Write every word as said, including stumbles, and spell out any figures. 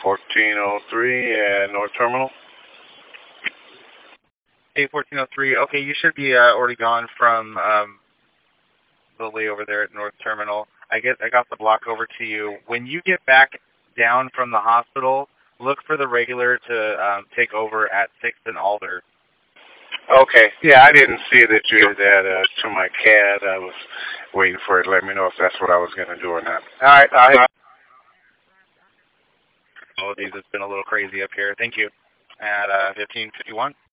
fourteen oh three at North Terminal. A fourteen oh three. Okay, you should be uh, already gone from um, the layover there at North Terminal. I get I got the block over to you. When you get back down from the hospital, look for the regular to um, take over at sixth and Alder. Okay. Yeah, I didn't see that you did that uh, to my C A D. I was waiting for it to let me know if that's what I was going to do or not. All right. I'll hit. Apologies, it's been a little crazy up here. Thank you. At uh, fifteen fifty-one.